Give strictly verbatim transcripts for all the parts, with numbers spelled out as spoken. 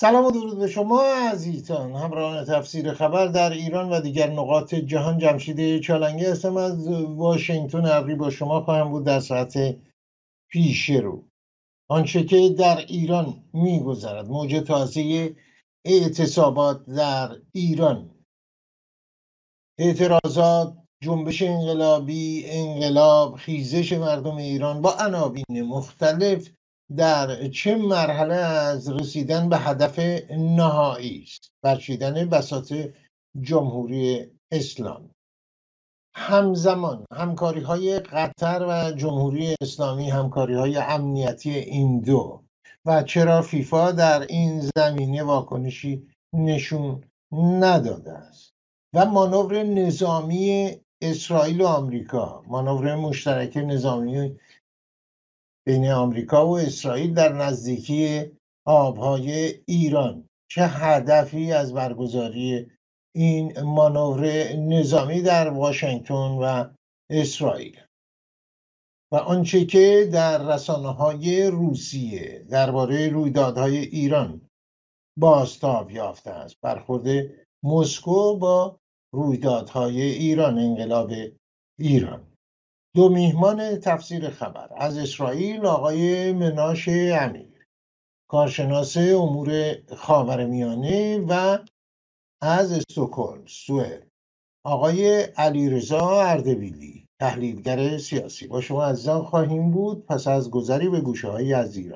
سلام و درود به شما عزیزان همراهان تفسیر خبر در ایران و دیگر نقاط جهان. جمشید چالنگی هستم از واشنگتن ابری با شما خواهم بود در ساعت پیش رو. آنچه که در ایران میگذرد، موج تازه اعتصابات در ایران، اعتراضات، جنبش انقلابی، انقلاب، خیزش مردم ایران با عناوین مختلف در چه مرحله از رسیدن به هدف نهایی است؟ برچیدن بساط جمهوری اسلامی. همزمان همکاری های قطر و جمهوری اسلامی، همکاری های امنیتی این دو، و چرا فیفا در این زمینه واکنشی نشون نداده است، و مانور نظامی اسرائیل و آمریکا، مانور مشترک نظامی بین آمریکا و اسرائیل در نزدیکی آبهای ایران. چه هدفی از برگزاری این مانور نظامی در واشنگتن و اسرائیل؟ و آنچه که در رسانه‌های روسیه درباره رویدادهای ایران بازتاب یافته است، برخورد مسکو با رویدادهای ایران، انقلاب ایران. دو میهمان تفسیر خبر از اسرائیل، آقای مناش امیر، کارشناس امور خاورمیانه، و از استکهلم، سوئد، آقای علیرضا اردبیلی، تحلیلگر سیاسی. با شما عزیزان خواهیم بود پس از گذری به گوشه‌هایی از ایران.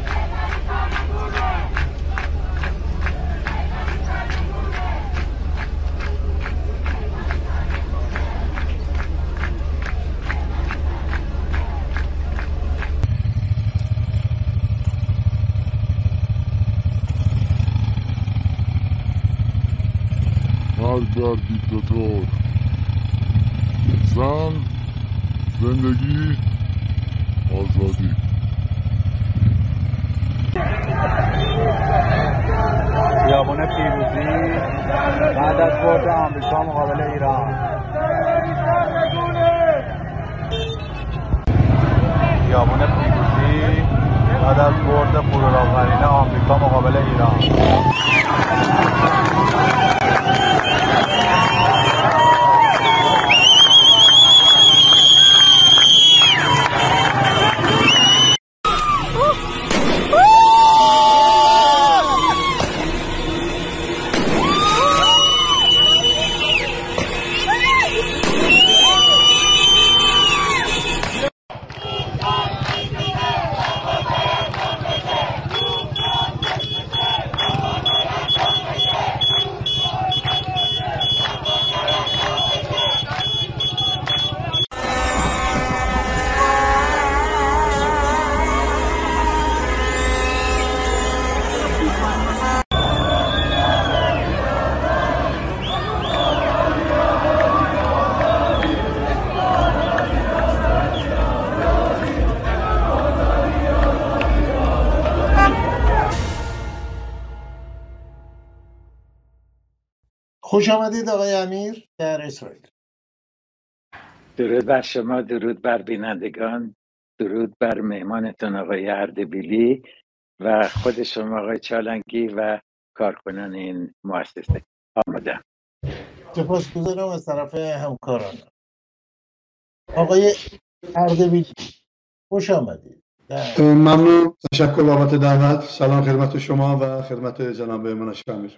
در دیکتاتور، زن، زندگی، آزادی. خیابون پیروزی بعد از برد آمریکا مقابل ایران. خیابون پیروزی بعد از برد غرورآفرین آمریکا مقابل ایران. خوش آمدید آقای امیر در اسرائیل. درود بر شما، درود بر بینندگان، درود بر مهمانتون آقای اردبیلی و خود شما آقای چالنگی و کارکنان این مؤسسه. آمدم. سپاسگزارم از طرف همکاران. آقای اردبیلی خوش آمدید. ممنون، تشکر بابت دعوت. سلام خدمت شما و خدمت جناب مناش امیر.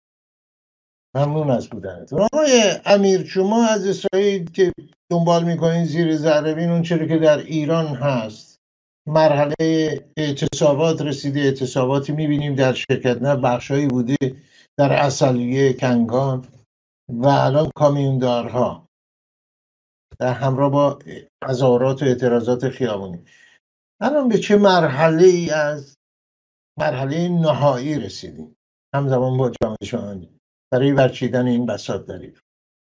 ممنون از بودنتون. آقای امیر، شما از اسرائیل که دنبال میکنین زیر ذره بین اون چیزی که در ایران هست، مرحله اعتصابات رسیده، اعتصاباتی میبینیم در شرکت نه بخشایی بوده در عسلیه، کنگان و الان کامیوندارها در همراه با تظاهرات و اعتراضات خیابانی. الان به چه مرحله ای از مرحله نهایی رسیدیم همزمان با جامعه جهانی برای برچیدن این بساط در ایران؟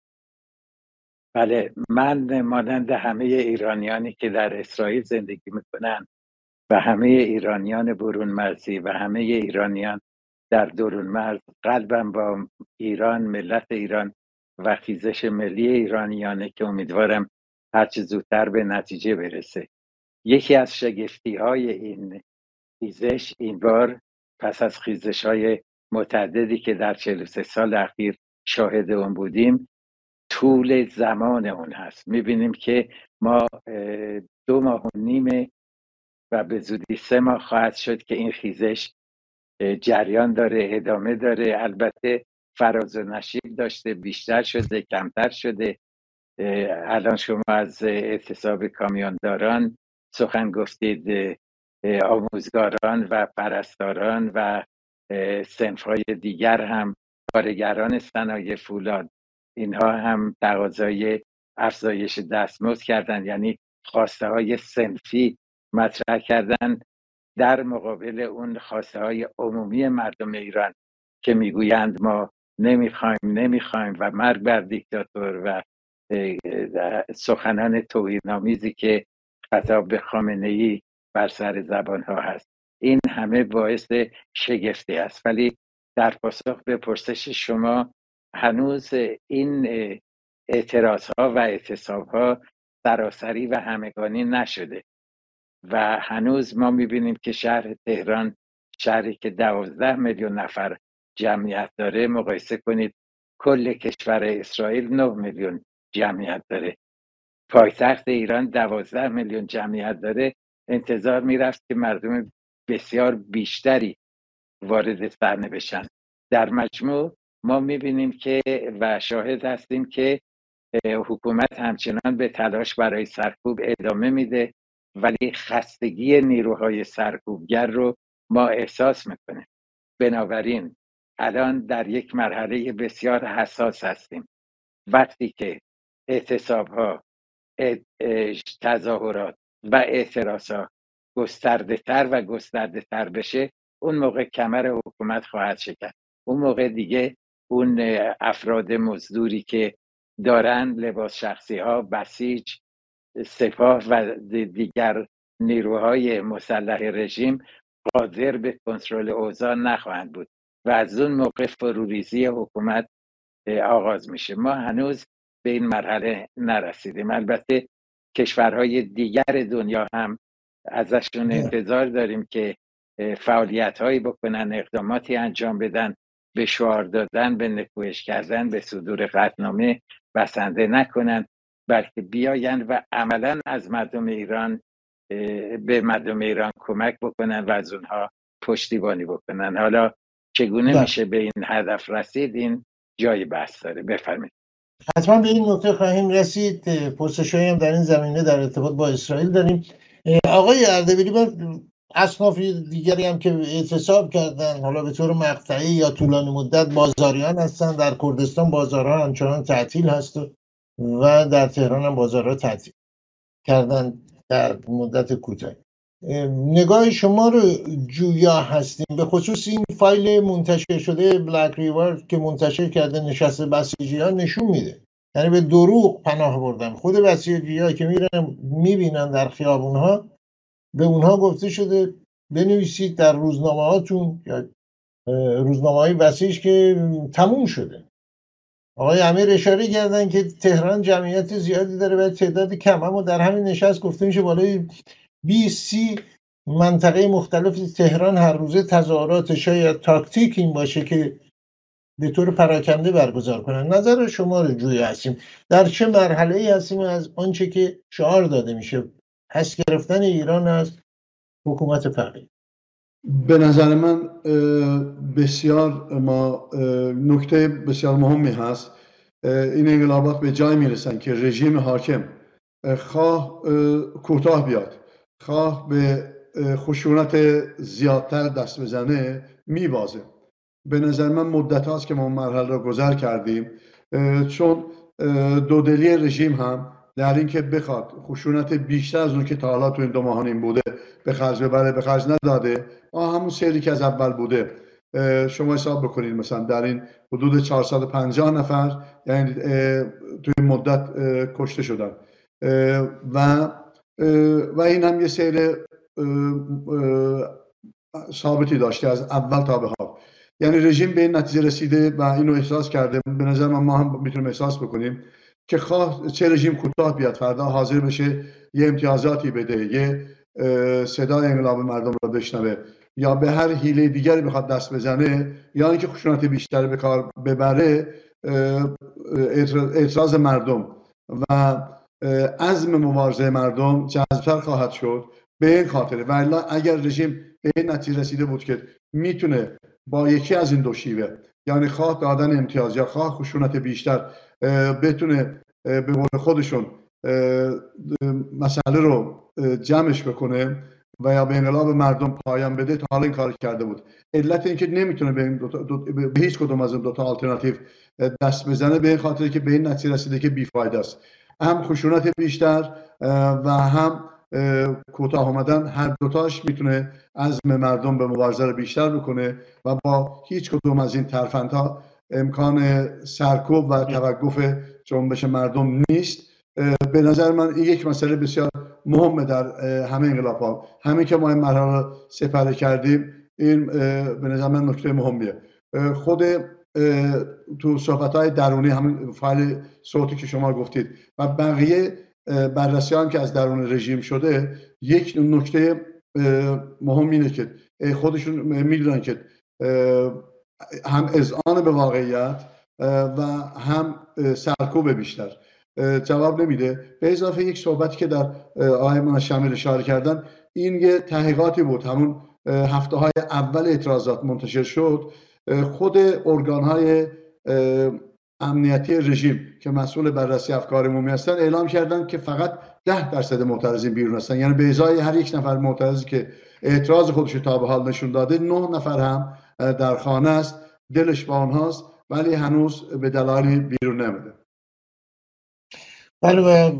بله، من مانند همه ایرانیانی که در اسرائیل زندگی میکنن و همه ایرانیان برون مرزی و همه ایرانیان در درون مرز، قلبم با ایران، ملت ایران و خیزش ملی ایرانیانه که امیدوارم هرچه زودتر به نتیجه برسه. یکی از شگفتی های این خیزش این بار پس از خیزش های متعددی که در چهل و سه سال اخیر شاهد اون بودیم، طول زمان اون هست. میبینیم که ما دو ماه و نیمه و به زودی سه ماه خواهد شد که این خیزش جریان داره، ادامه داره. البته فراز و نشیب داشته، بیشتر شده، کمتر شده. الان شما از اعتصاب کامیونداران سخن گفتید، آموزگاران و پرستاران و صنف‌های دیگر هم، کارگران صنایع فولاد، اینها هم تقاضای افزایش دستمزد کردن، یعنی خواسته های صنفی مطرح کردن در مقابل اون خواسته های عمومی مردم ایران که میگویند ما نمیخوایم نمیخوایم و مرگ بر دیکتاتور و سخنان توهین‌آمیزی که خطاب به خامنه‌ای بر سر زبان ها هست. این همه باعث شگفتی است. ولی در پاسخ به پرسش شما، هنوز این اعتراض ها و اعتصاب ها سراسری و همگانی نشده و هنوز ما میبینیم که شهر تهران، شهری که دوازده میلیون نفر جمعیت داره، مقایسه کنید کل کشور اسرائیل نه میلیون جمعیت داره. پایتخت ایران دوازده میلیون جمعیت داره. انتظار میرفت که مردم بسیار بیشتری وارد صحنه بشن. در مجموع ما میبینیم که و شاهد هستیم که حکومت همچنان به تلاش برای سرکوب ادامه میده، ولی خستگی نیروهای سرکوبگر رو ما احساس میکنیم. بنابراین الان در یک مرحله بسیار حساس هستیم. وقتی که اعتصاب‌ها، تظاهرات و اعتراضات گسترده تر و گسترده تر بشه، اون موقع کمر حکومت خواهد شکست. اون موقع دیگه اون افراد مزدوری که دارن، لباس شخصی ها، بسیج، سپاه و دیگر نیروهای مسلح رژیم، قادر به کنترل اوضاع نخواهند بود و از اون موقع فروریزی حکومت آغاز میشه. ما هنوز به این مرحله نرسیدیم. البته کشورهای دیگر دنیا هم ازشون انتظار داریم که فعالیت هایی بکنن، اقداماتی انجام بدن، به شعار دادن، به نکوهش کردن، به صدور قطعنامه بسنده نکنن، بلکه بیاین و عملا از مردم ایران به مردم ایران کمک بکنن و از اونها پشتیبانی بکنن. حالا چگونه میشه به این هدف رسید، این جای بحث داره. بفرمایید. حتما به این نکته خواهیم رسید. پرسش‌هایی هم در این زمینه در ارتباط با اسرائیل داریم. آقای اردبیلی، من اصناف دیگری هم که اعتصاب کردن، حالا به طور مقطعی یا طولانی مدت، بازاریان هستن. در کردستان بازارها همچنان تعطیل هست و در تهران هم بازارها تعطیل کردن در مدت کوتاه. نگاه شما رو جویا هستیم به خصوص این فایل منتشر شده بلک ریور که منتشر کرده نشست بسیجیان نشون میده، یعنی به دروغ پناه بردن. خود بسیجی‌ها که میرن میبینن در خیابونها، به اونها گفته شده بنویسید در روزنامه هاتون یا روزنامه های بسیج که تموم شده. آقای امیر اشاره کردن که تهران جمعیت زیادی داره و تعداد کم، اما در همین نشست گفته میشه بالای بیست سی منطقه مختلف تهران هر روزه تظاهرات شاید تاکتیک این باشه که به طور پراکنده برگزار کنن. نظر شما رو جویا هستیم. در چه مرحله ای هستیم از آنچه که شعار داده میشه پس گرفتن ایران از حکومت فقیه؟ به نظر من بسیار ما نکته بسیار مهمی هست. این انقلابات به جای میرسن که رژیم حاکم خواه کوتاه بیاد، خواه به خشونت زیادتر دست بزنه، میبازه. به نظر من مدت هاست که ما مرحله را گذر کردیم، چون دودلی رژیم هم در این که بخواد خشونت بیشتر از اون که تا حالا تو این دو ماه نیم بوده به خرج ببره، به خرج نداده. آه همون سری که از اول بوده. شما حساب بکنید مثلا در این حدود چهارصد و پنجاه نفر یعنی تو این مدت کشته شدن و و این هم یه سیر ثابتی داشته از اول تا به حال. یعنی رژیم به این نتیجه رسیده و اینو احساس کرده. به نظر من ما هم میتونیم احساس بکنیم که خواه چه رژیم کوتاه بیاد، فردا حاضر بشه یه امتیازاتی بده، یه صدای انقلاب مردم را بشنوه یا به هر حیله دیگری بخواد دست بزنه یا اینکه خشونت بیشتر به کار ببره، اعتراض مردم و عزم مبارزه مردم جذاب‌تر خواهد شد. به این خاطره ولی اگر رژیم به این نتیجه رسیده بود که میتونه با یکی از این دو شیوه، یعنی خواه دادن امتیاز یا خواه خشونت بیشتر، بتونه به قول خودشون مسئله رو جمعش بکنه و یا به انقلاب مردم پایان بده، تا حالا این کار کرده بود. علت اینکه نمیتونه به این دو تا دو به هیچ کدوم از این دو تا آلترناتیو دست بزنه به این خاطره که به این نتیجه رسیده که بیفایده است. هم خشونت بیشتر و هم کوتاه آمدن، هر دوتاش میتونه عزم مردم به مبارزه رو بیشتر بکنه و با هیچ کدوم از این ترفندها امکان سرکوب و توقف جنبش مردم نیست. به نظر من این یک مسئله بسیار مهمه در همه انقلاب‌ها. همین که ما این مرحله سپری کردیم، این به نظر من نکته مهمیه. خود تو صحبت‌های درونی، همین فایل صوتی که شما گفتید و بقیه بررسی هم که از درون رژیم شده، یک نکته مهم اینه که خودشون میدونن که هم اذعان به واقعیت و هم سرکوب بیشتر جواب نمیده. به اضافه یک صحبتی که در آقای منشمل اشاره کردن، این یه تحقیقاتی بود همون هفته های اول اعتراضات منتشر شد. خود ارگان های امنیتی رژیم که مسئول بررسی افکار عمومی هستن اعلام کردن که فقط ده درصد معترضین بیرون هستن، یعنی به ازای هر یک نفر معترضی که اعتراض خودش تا به حال نشون داده، نه نفر هم در خانه است، دلش با آنهاست ولی هنوز به دلایلی بیرون نمیده. بله،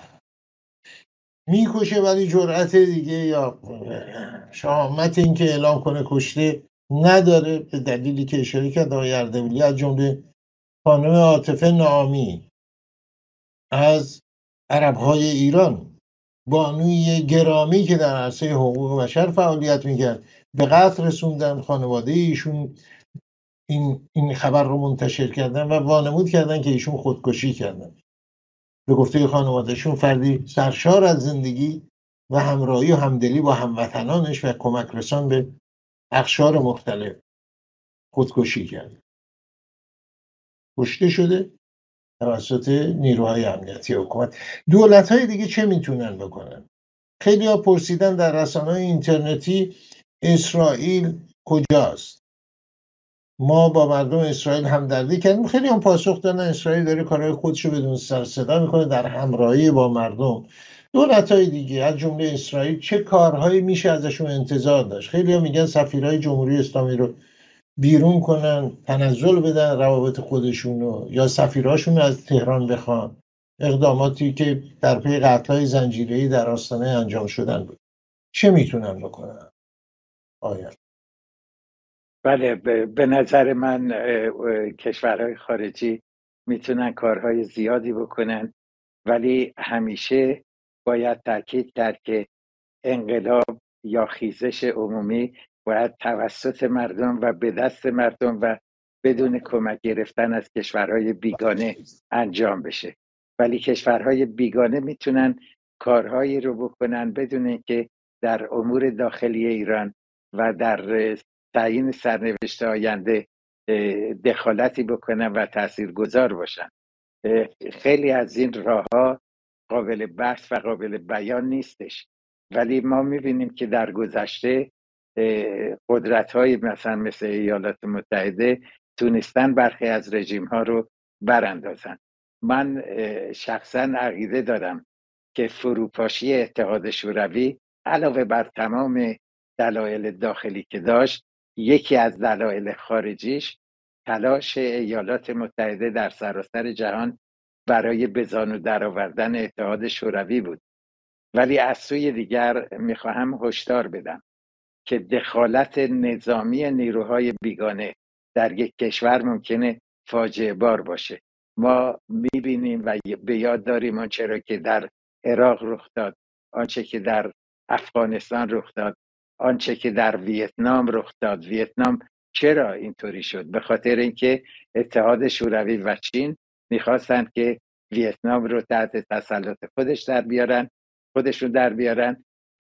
میکشه ولی جرأت دیگه یا شهامت این که اعلام کنه کشته نداره، به دلیلی که اشاره کرد آقای اردبیلی، از جمله خانم عاطفه نامی از عرب‌های ایران، بانوی گرامی که در عرصه حقوق بشر فعالیت میکرد، به قتل رسوندن. خانواده ایشون این این خبر رو منتشر کردن و وانمود کردن که ایشون خودکشی کردن. به گفته خانوادهشون فردی سرشار از زندگی و همراهی و همدلی با هموطنانش و کمک رسان به اقشار مختلف خودکشی کرد. کشته شده توسط نیروهای امنیتی حکومت. دولت‌های دیگه چه میتونن بکنن؟ خیلی ها پرسیدن در رسانه‌های اینترنتی اسرائیل کجاست؟ ما با مردم اسرائیل همدردی کردیم. خیلی هم پاسخ دادن اسرائیل داره کارهای خودشو بدون سر صدا میکنه در همراهی با مردم. دولت‌های دیگه از جمله اسرائیل چه کارهایی میشه ازشون انتظار داشت؟ خیلی ها میگن سفیرهای جمهوری اسلامی رو بیرون کنن، تنزل بدن روابط خودشونو، یا سفیرهاشون از تهران بخوان. اقداماتی که در پی قتل‌های زنجیره‌ای در آستانه انجام شدن بود. چه میتونن بکنن؟ آیا بله، به نظر من کشورهای خارجی میتونن کارهای زیادی بکنن، ولی همیشه باید تاکید کرد که انقلاب یا خیزش عمومی باید توسط مردم و به دست مردم و بدون کمک گرفتن از کشورهای بیگانه انجام بشه. ولی کشورهای بیگانه میتونن کارهایی رو بکنن بدون اینکه در امور داخلی ایران و در تعیین سرنوشت آینده دخالتی بکنن و تاثیرگذار باشن. خیلی از این راه‌ها قابل بحث و قابل بیان نیستش، ولی ما می‌بینیم که در گذشته قدرت‌های مثلا مثل ایالات متحده تونستن برخی از رژیم‌ها رو براندازن. من شخصاً عقیده دارم که فروپاشی اتحاد شوروی علاوه بر تمام دلایل داخلی که داشت، یکی از دلایل خارجیش تلاش ایالات متحده در سراسر جهان برای به زانو درآوردن اتحاد شوروی بود. ولی از سوی دیگر میخواهم هشدار بدم که دخالت نظامی نیروهای بیگانه در یک کشور ممکنه فاجعه بار باشه. ما میبینیم و به یاد داریم آنچه را که در عراق رخ داد، آنچه که در افغانستان رخ داد، آنچه که در ویتنام رخ داد. ویتنام چرا اینطوری شد؟ به خاطر اینکه اتحاد شوروی و چین میخواستند که ویتنام رو تحت تسلط خودش در بیارن خودشون در بیارن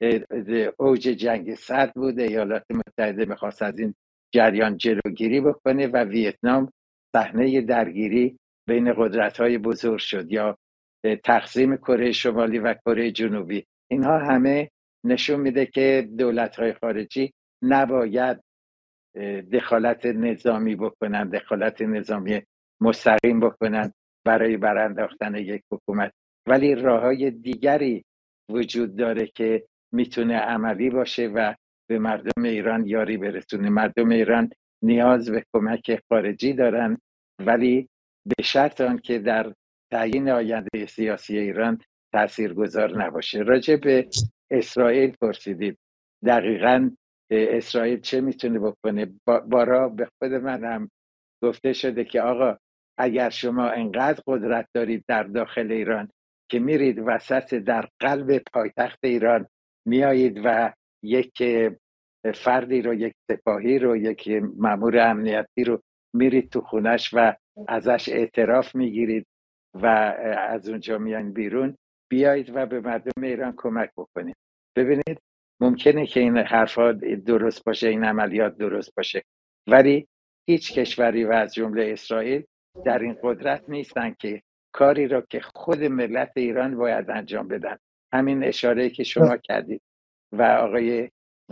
اوج جنگ سرد بود. ایالات متحده میخواست از این جریان جلوگیری بکنه و ویتنام صحنه درگیری بین قدرت‌های بزرگ شد، یا تقسیم کره شمالی و کره جنوبی. اینها همه نشون میده که دولت‌های خارجی نباید دخالت نظامی بکنن، دخالت نظامی مستقیم بکنن برای برانداختن یک حکومت، ولی راه‌های دیگری وجود داره که میتونه عملی باشه و به مردم ایران یاری برسونه. مردم ایران نیاز به کمک خارجی دارن، ولی به شرط آن که در تعیین آینده سیاسی ایران تاثیرگذار نباشه. راجع به اسرائیل پرسیدید. دقیقاً اسرائیل چه میتونه بکنه؟ بارا به خود من هم گفته شده که آقا اگر شما انقدر قدرت دارید در داخل ایران که میرید وسط در قلب پایتخت ایران میایید و یک فردی رو، یک سپاهی رو، یک مأمور امنیتی رو میرید تو خونش و ازش اعتراف میگیرید و از اونجا میان بیرون، بیایید و به مردم ایران کمک بکنید. ببینید ممکنه که این حرفا درست باشه، این عملیات درست باشه، ولی هیچ کشوری و از جمله اسرائیل در این قدرت نیستن که کاری را که خود ملت ایران باید انجام بدن. همین اشاره که شما کردید و آقای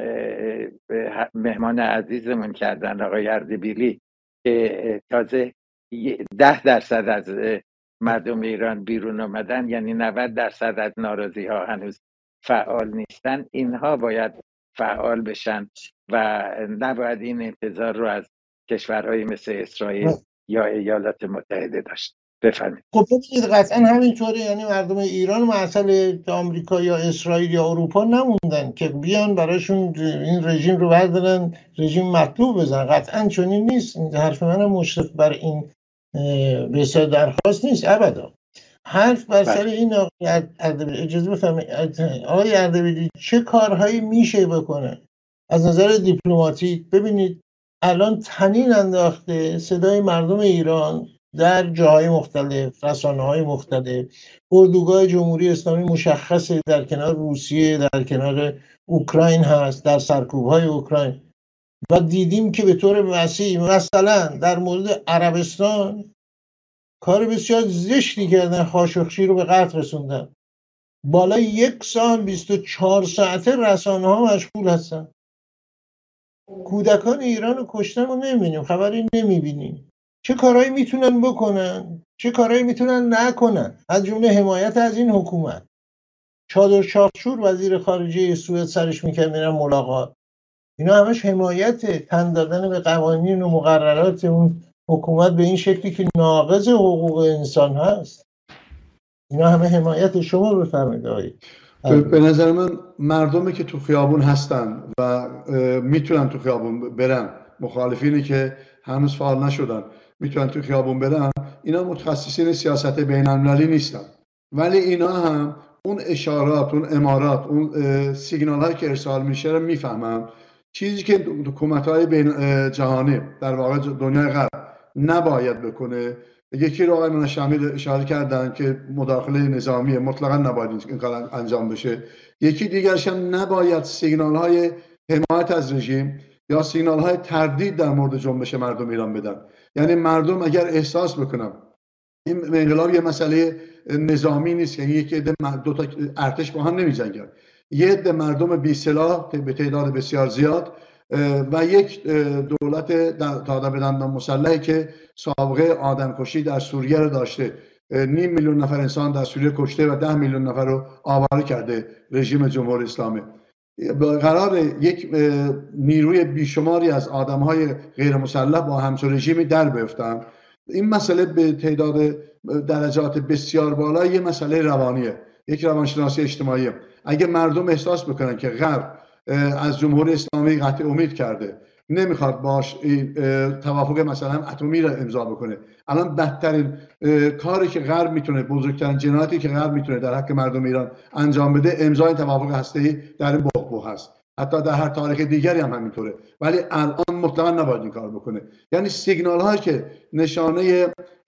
مهمان عزیزمون کردن، آقای اردبیلی، که تازه ده درصد از مردم ایران بیرون آمدن، یعنی نود درصد از ناراضی ها هنوز فعال نیستن. اینها باید فعال بشن و نباید این انتظار رو از کشورهای مثل اسرائیل یا ایالات متحده داشت. بفرمایید. خب ببینید قطعا همینطوره، یعنی مردم ایران معطل آمریکا یا اسرائیل یا اروپا نموندن که بیان براشون این رژیم رو بردارن، رژیم مطلوب بزن. قطعا چنین نیست. حرف من مشرف بر این بسیار درخواست نیست ابدا. حرف بر سر این آقای اردبیلی. اجازه بفرمایید آقای اردبیلی چه کارهایی میشه بکنه از نظر دیپلماتیک؟ ببینید الان طنین انداخته صدای مردم ایران در جاهای مختلف، رسانه‌های مختلف. اردوگاه جمهوری اسلامی مشخصه در کنار روسیه، در کنار اوکراین هست، در سرکوب‌های اوکراین، و دیدیم که به طور وسیع مثلا در مورد عربستان کار بسیار زشتی کردن، خاشقچی رو به قتل رسوندن. بالای یک سال بیست و چهار ساعته رسانه‌ها مشغول هستن. کودکان ایران رو کشتن و نمیبینیم، خبری نمیبینیم. چه کارهایی میتونن بکنن، چه کارهایی میتونن نکنن، از جمله حمایت از این حکومت. چادر شاخشور وزیر خارجه سوئد سرش میکرد میرن ملاقات. اینا همش حمایت، تن دادن به قوانین و مقررات اون حکومت به این شکلی که ناقض حقوق انسان هست. اینا همه حمایت. شما بفرمایید آقای. به نظر من مردمی که تو خیابون هستن و میتونن تو خیابون برن، مخالفینی که هنوز فعال نشدن میتونن تو خیابون برن، اینا متخصصین سیاست بین المللی نیستن، ولی اینا هم اون اشارات، اون امارات، اون سیگنال هایی که ارسال میشه رو میفهمن. چیزی که حکومت‌های بین جهانی در واقع دنیای غرب نباید بکنه، یکی رو آقای منشمی اشاره کردن که مداخله نظامی مطلقا نباید این کار انجام بشه. یکی دیگرش هم نباید سیگنال های حمایت از رژیم یا سیگنال های تردید در مورد جنبش مردم ایران بدن. یعنی مردم اگر احساس بکنن این انقلاب یه مسئله نظامی نیست، یعنی یکی عده دو تا ارتش با هم نمی‌جنگن، یه عده مردم بی سلاح به تعداد بسیار زیاد و یک دولت تا به دندان مسلحی که سابقه آدمکشی در سوریه رو داشته، نیم میلیون نفر انسان در سوریه کشته و ده میلیون نفر رو آواره کرده رژیم جمهوری اسلامی. قرار یک نیروی بیشماری از آدم‌های غیر مسلح با همچون رژیمی در بیفتن. این مسئله به تعداد درجات بسیار بالا یه مسئله روانیه، یک روانشناسی اجتماعیه. اگه مردم احساس بکنن که غرب از جمهوری اسلامی قطع امید کرده، نمیخواد باش توافق مثلا اتمی را امضا بکنه، الان بدترین کاری که غرب میتونه، بزرگترین جنایتی که غرب میتونه در حق مردم ایران انجام بده، امضای توافق هسته‌ای در این بحبوح هست. حتی در هر تاریخ دیگری هم همینطوره، ولی الان مطلقا نباید این کار بکنه. یعنی سیگنال هایی که نشانه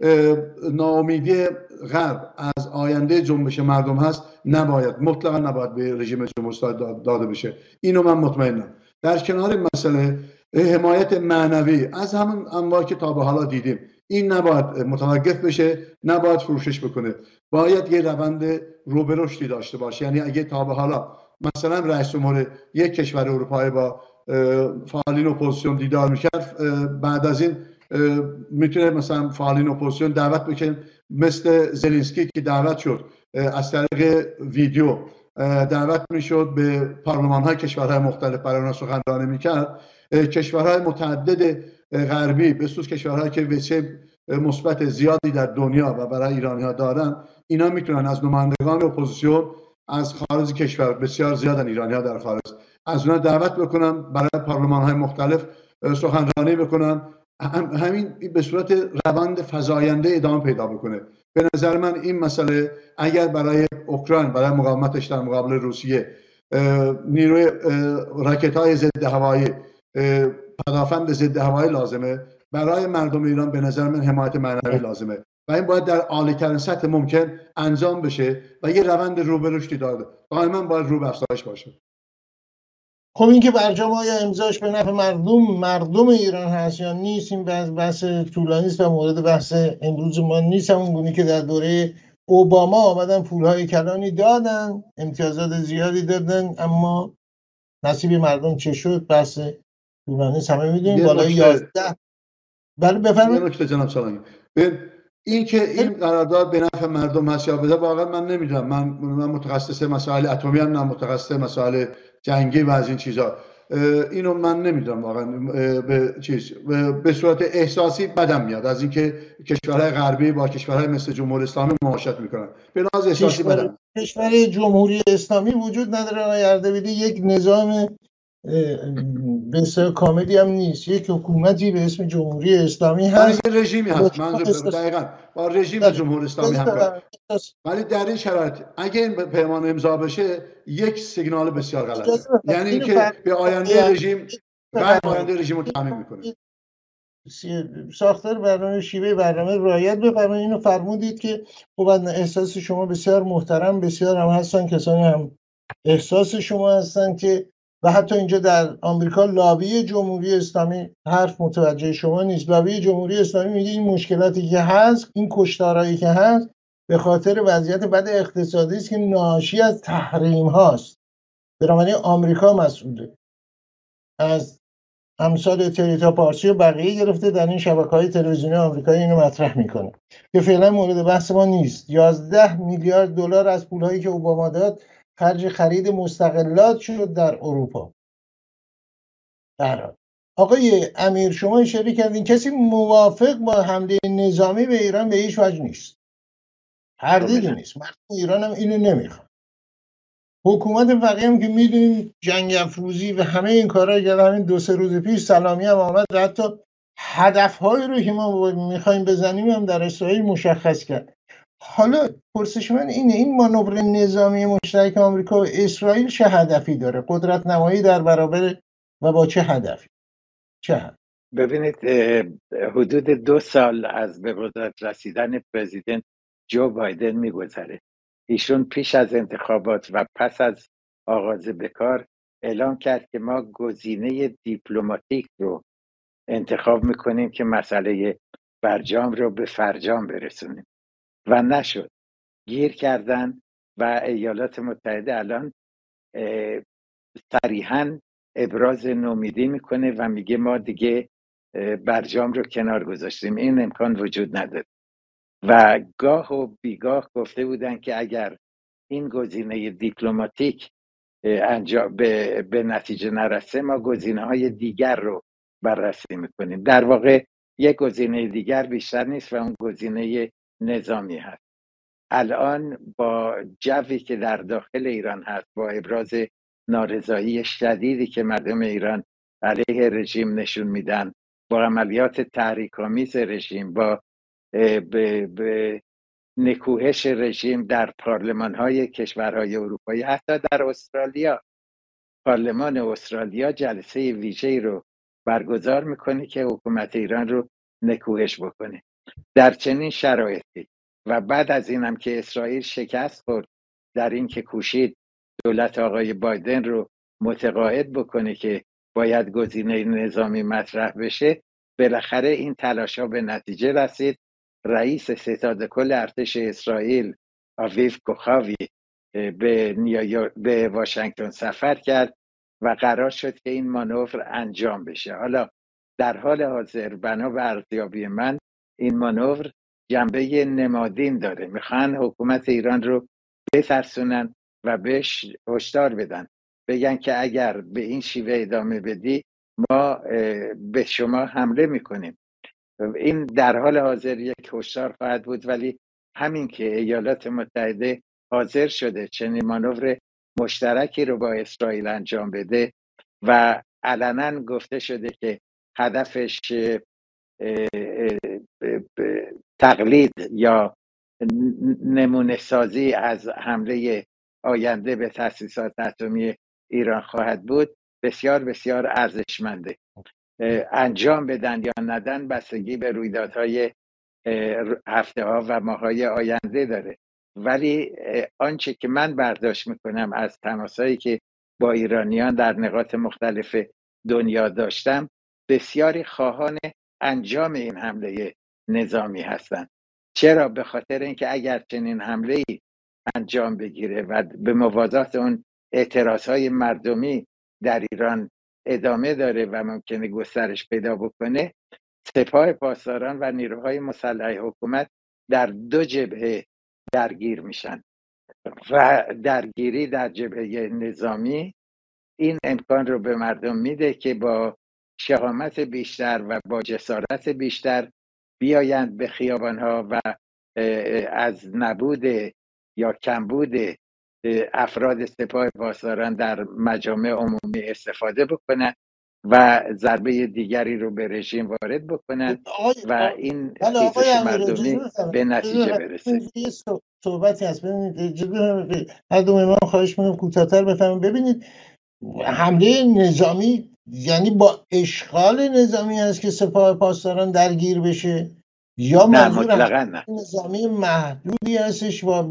ناامیدی غرب از آینده جنبش مردم هست نباید، مطلقا نباید به رژیم جمهوری اسلامی داده بشه. اینو من مطمئنم. در کنار مسئله حمایت معنوی از همون انواع که تا به حالا دیدیم، این نباید متوقف بشه، نباید فروشش بکنه، باید یه روند رو به رشدی داشته باشه. یعنی اگه تا به حالا مثلا رئیس جمهور یک کشور اروپایی با فعالین اپوزیسیون دیدار میکرد، بعد از این میتونه مثلا فعالین اپوزیسیون دعوت بکنه، مثل زلنسکی که دعوت شد از طریق ویدیو دعوت میشد به پارلمان های کشورهای مختلف برای اونها سخنرانی میکرد. کشورهای متعدد غربی به خصوص کشورهایی که وجه مثبت زیادی در دنیا و برای ایرانی ها دارن، اینا میتونن از نمایندگان اپوزیسیون از خارج کشور، بسیار زیادن ایرانی ها در خارج، از اونها دعوت بکنن برای پارلمان های مختلف سخنرانی بکنن. هم همین به صورت روند فزاینده ادامه پیدا بکنه. به نظر من این مسئله اگر برای اوکراین، برای مقاومتش در مقابل روسیه، نیروی راکت های ضد هوایی، پدافند ضد هوایی لازمه، برای مردم ایران به نظر من حمایت معنوی لازمه و این باید در عالی ترین سطح ممکن انجام بشه و یه روند رو به رشدی داره. دائما باید رو به افزایش باشه. خب این که برجام آیا امضاش به نفع مردم مردم ایران هست یا نیست، این بحث طولانی است و مورد بحث امروز ما نیست. همون گونه که در دوره اوباما آمدن پولهای کلانی دادن، امتیازات زیادی دادن، اما نصیب مردم چه شد بحث طولانی است، همه میدونیم. بالای یازده. بله بفرمایید. یه نکته جناب سالنگی، این که این قرارداد به نفع مردم هست یا بده، واقعا من نمیدونم. من من متخصص مسائل اتمی ام، نه متخصص مسائل جنگی و از این چیزا. اینو من نمیدونم واقعا. به چیز به صورت احساسی بدم میاد از اینکه کشورهای غربی با کشورهای مثل جمهوری اسلامی معاشرت میکنن. به لحاظ احساسی کشور بدم. کشور جمهوری اسلامی وجود نداره آقای اردبیلی، یک نظام بسیار کاملی هم نیست، یک حکومتی به اسم جمهوری اسلامی هست، یک رژیمی هست. منظور دقیقاً با رژیم جمهوری اسلامی همکار. ولی در این شرایط اگه این پیمان امضا بشه یک سیگنال بسیار غلطه، یعنی اینکه به آینده رژیم و آینده رژیم رو تعمین میکنه. ساختار برنامه، شیوه برنامه رعایت بفرمایید. اینو فرمودید که خب احساس شما بسیار محترم، بسیار هم هستن کسانی هم احساس شما هستن که و حتی اینجا در آمریکا لابی جمهوری اسلامی حرف متوجه شما نیست. لابی جمهوری اسلامی میگه این مشکلاتی که هست، این کشتارهایی که هست به خاطر وضعیت بد اقتصادی است که ناشی از تحریم هاست. بنابراین آمریکا مسئوله. از امثال تریتا پارسی و بقیه گرفته در این شبکه‌های تلویزیونی آمریکایی اینو مطرح میکنه که فعلا مورد بحث ما نیست. یازده میلیارد دلار از پولهایی که اوباما داد خرج خرید مستقلات شد در اروپا. در آقای امیر شما اشاره کردین کسی موافق با حمله نظامی به ایران به هیچ وجه نیست، تردیدی نیست. مردم ایران هم اینو نمیخواد. حکومت فقیه هم که میدونیم جنگ افروزی و همه این کارا که همین دو سه روز پیش سلامی هم آمد و حتی هدفهایی رو که ما میخوایم بزنیم هم در اسرائیل مشخص کرد. حالا پرسش من اینه، این مانور نظامی مشترک آمریکا و اسرائیل چه هدفی داره؟ قدرت نمایی در برابر و با چه هدفی؟ چه هدف؟ ببینید حدود دو سال از به قدرت رسیدن پرزیدنت جو بایدن میگذره. ایشون پیش از انتخابات و پس از آغاز به کار اعلام کرد که ما گزینه دیپلماتیک رو انتخاب میکنیم که مسئله برجام رو به فرجام برسونیم و نشد. گیر کردن و ایالات متحده الان صریحاً ابراز نومیدی میکنه و میگه ما دیگه برجام رو کنار گذاشتیم، این امکان وجود نداره. و گاه و بیگاه گفته بودن که اگر این گزینه دیپلماتیک انجام به, به نتیجه نرسه ما گزینه‌های دیگر رو بررسی میکنیم. در واقع یک گزینه دیگر بیشتر نیست و اون گزینه نظامی هست. الان با جوی که در داخل ایران هست، با ابراز نارضایی شدیدی که مردم ایران علیه رژیم نشون میدن، با عملیات تحریک‌آمیز رژیم، با به, به نکوهش رژیم در پارلمان‌های کشورهای اروپایی، حتی در استرالیا پارلمان استرالیا جلسه ویژه‌ای رو برگزار میکنه که حکومت ایران رو نکوهش بکنه. در چنین شرایطی و بعد از اینم که اسرائیل شکست خورد در این که کوشید دولت آقای بایدن رو متقاعد بکنه که باید گزینه نظامی مطرح بشه، بالاخره این تلاش‌ها به نتیجه رسید. رئیس ستاد کل ارتش اسرائیل آویو کوخاوی به نیویورک به واشنگتن سفر کرد و قرار شد که این مانور انجام بشه. حالا در حال حاضر بنا به ارزیابی من این مانور جنبه نمادین داره، میخوان حکومت ایران رو بترسونن و بهش هشدار بدن، بگن که اگر به این شیوه ادامه بدی ما به شما حمله میکنیم. این در حال حاضر یک هشدار خواهد بود، ولی همین که ایالات متحده حاضر شده چنین مانور مشترکی رو با اسرائیل انجام بده و علنا گفته شده که هدفش تقلید یا نمونه سازی از حمله آینده به تأسیسات اتمی ایران خواهد بود، بسیار بسیار ارزشمنده. انجام بدن یا ندن بستگی به رویدادهای هفته ها و ماه های آینده داره، ولی آنچه که من برداشت میکنم از تماسایی که با ایرانیان در نقاط مختلف دنیا داشتم، بسیاری خواهان انجام این حمله نظامی هستند. چرا؟ به خاطر اینکه اگر چنین حمله‌ای انجام بگیره و به موازات اون اعتراضهای مردمی در ایران ادامه داره و ممکنه گسترش پیدا بکنه، سپاه پاسداران و نیروهای مسلح حکومت در دو جبهه درگیر میشن و درگیری در جبهه نظامی این امکان رو به مردم میده که با شهامت بیشتر و با جسارت بیشتر بیایند به خیابانها و از نبود یا کمبود افراد سپاه پاسداران در مجامع عمومی استفاده بکنن و ضربه دیگری رو به رژیم وارد بکنن و این خیزش مردمی به نتیجه برسه. یه صحبتی هست، ببینید هر دو امام خواهش میکنم کوتاه‌تر بفرمایید. ببینید حمله نظامی یعنی با اشغال نظامی است که سپاه پاسداران درگیر بشه، یا منظور نظامی محدودی هستش و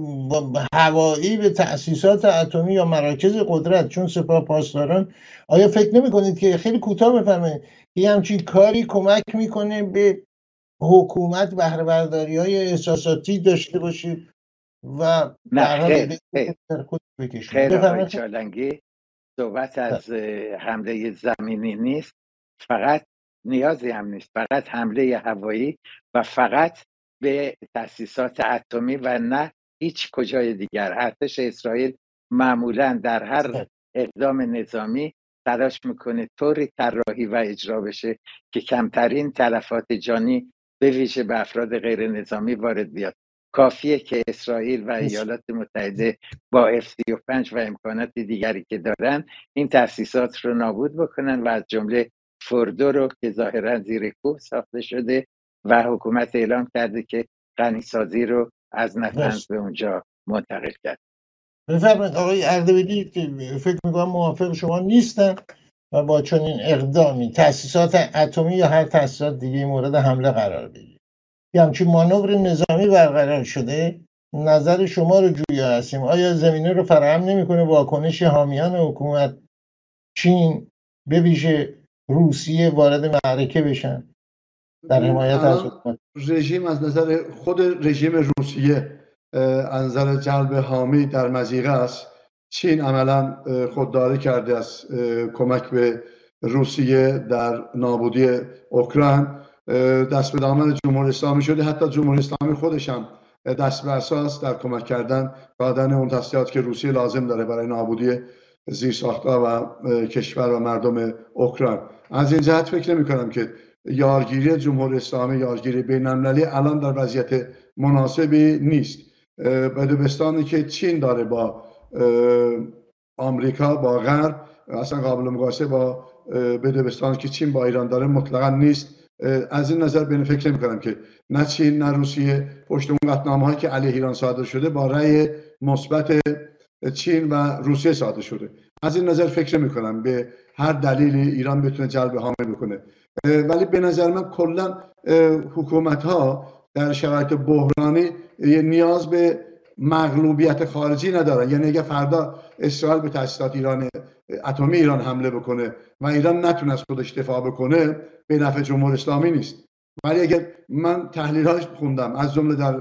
هوایی به تأسیسات اتمی یا مراکز قدرت؟ چون سپاه پاسداران آیا فکر نمی کنید که خیلی کوتاه بفرمایید یه همچین کاری کمک میکنه به حکومت بهره برداری های احساساتی داشته باشه و نه خیلی خیلی خیلی آقای چالنگی صحبت از حمله زمینی نیست، فقط نیازی هم نیست، فقط حمله هوایی و فقط به تأسیسات اتمی و نه هیچ کجای دیگر. ارتش اسرائیل معمولا در هر اقدام نظامی تلاش میکنه طوری طراحی و اجرا بشه که کمترین تلفات جانی به ویژه به افراد غیر نظامی وارد بیاد. کافیه که اسرائیل و ایالات متحده با اف سی و پنج و امکانات دیگری که دارن این تأسیسات رو نابود بکنن و از جمله فوردو رو که ظاهرا زیر کوه ساخته شده و حکومت اعلام کرده که غنیسازی رو از نطنز به اونجا منتقل کرد. بفرمایید آقای اردبیلی، فکر میکنم موافق شما نیستن و با چنین اقدامی تأسیسات اتمی یا هر تأسیسات دیگه مورد حمله قرار بگیره. یه همچین مانور نظامی برقرار شده، نظر شما رو جویا هستیم. آیا زمینه رو فراهم نمیکنه واکنش حامیان حکومت چین به ویژه روسیه وارد معرکه بشن در حمایت از حکومت؟ رژیم از نظر خود رژیم روسیه از نظر جلب حامی در مضیقه است. چین عملا خودداری کرده از کمک به روسیه در نابودی اوکراین، دست به دامن جمهوری اسلامی شده. حتی جمهوری اسلامی خودش هم دست به اساس در کمک کردن دادن اون تسلیحات که روسیه لازم داره برای نابودی زیرساخت‌ها و کشور و مردم اوکراین. از این جهت فکر نمی کنم که یارگیری جمهوری اسلامی، یارگیری بین‌المللی الان در وضعیت مناسبی نیست. بدبستانی که چین داره با آمریکا، با غرب، اصلا قابل مقایسه با بدبستانی که چین با ایران داره مطلقا نیست. از این نظر بین فکر نمی کنم که نه چین نه روسیه پشت اون قطعنامه‌هایی که علیه ایران صادر شده با رأی مثبت چین و روسیه صادر شده. از این نظر فکر میکنم به هر دلیلی ایران بتونه جلب حامل بکنه. ولی به نظر من کلا حکومت ها در شرایط بحرانی نیاز به مغلوبیت خارجی ندارن. یعنی اگه فردا اسرائیل به تاسیسات ایران اتمی ایران حمله بکنه و ایران نتونه از خودش دفاع بکنه، به نفع جمهوری اسلامی نیست. ولی اگر من تحلیل‌هاش خوندم، از جمله در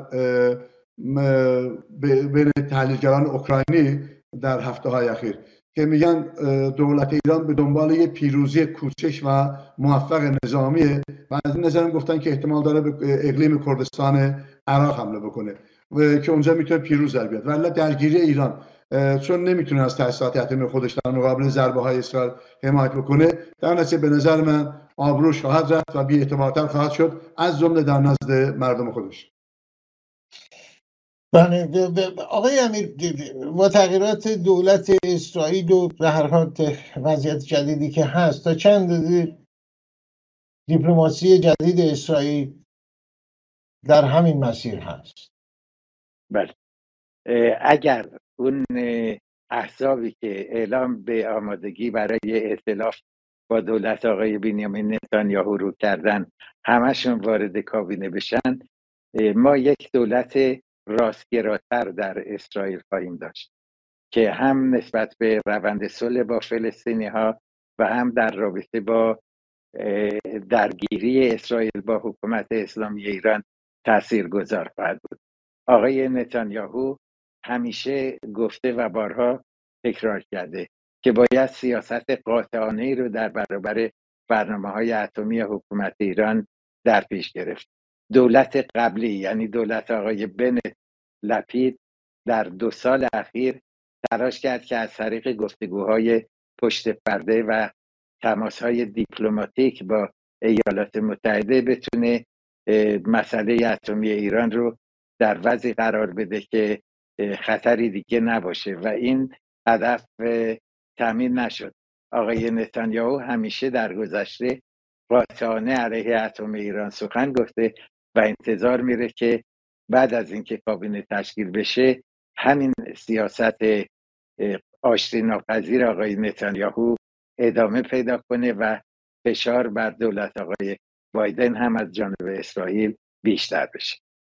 بین تحلیلگران اوکراینی در هفته‌های اخیر که میگن دولت ایران به دنبال یه پیروزی کوچک و موفق نظامیه و از این نظر گفتن که احتمال داره به اقلیم کردستان عراق حمله بکنه و که اونجا میتونه پیروز در بیاد. ولی درگیری ایران چون نمیتونه از تأسیسات اتمی خودش در مقابل ضربه های اسرائیل حمایت بکنه، در نتیجه به نظر من آبروش خواهد رفت و بی‌اعتبارتر خواهد شد، از جمله در نزد مردم خودش. بله آقای امیر، با تغییرات دولت اسرائیل و به هر حال وضعیت جدیدی که هست، تا چند دیپلماسی جدید اسرائیل در همین مسیر هست؟ بله، اگر اون احزابی که اعلام به آمادگی برای ائتلاف با دولت آقای بنیامین نتانیاهو رو کردن همشون وارد کابینه بشن، ما یک دولت راستگراتر در اسرائیل خواهیم داشت که هم نسبت به روند صلح با فلسطینی ها و هم در رابطه با درگیری اسرائیل با حکومت اسلامی ایران تأثیر گذار خواهد بود. آقای نتانیاهو همیشه گفته و بارها تکرار کرده که باید سیاست قاطعانه‌ای رو در برابر برنامه‌های اتمی حکومت ایران در پیش گرفت. دولت قبلی یعنی دولت آقای بنت لپید در دو سال اخیر تلاش کرد که از طریق گفتگوهای پشت پرده و تماس‌های دیپلماتیک با ایالات متحده بتونه مسئله اتمی ایران رو در وضعی قرار بده که خطری دیگه نباشه و این هدف تامین نشد. آقای نتانیاهو همیشه در گذشته قاطعانه علیه اتم ایران سخن گفته و انتظار میره که بعد از اینکه کابینه تشکیل بشه همین سیاست آشتی ناپذیر آقای نتانیاهو ادامه پیدا کنه و فشار بر دولت آقای بایدن هم از جانب اسرائیل بیشتر بشه.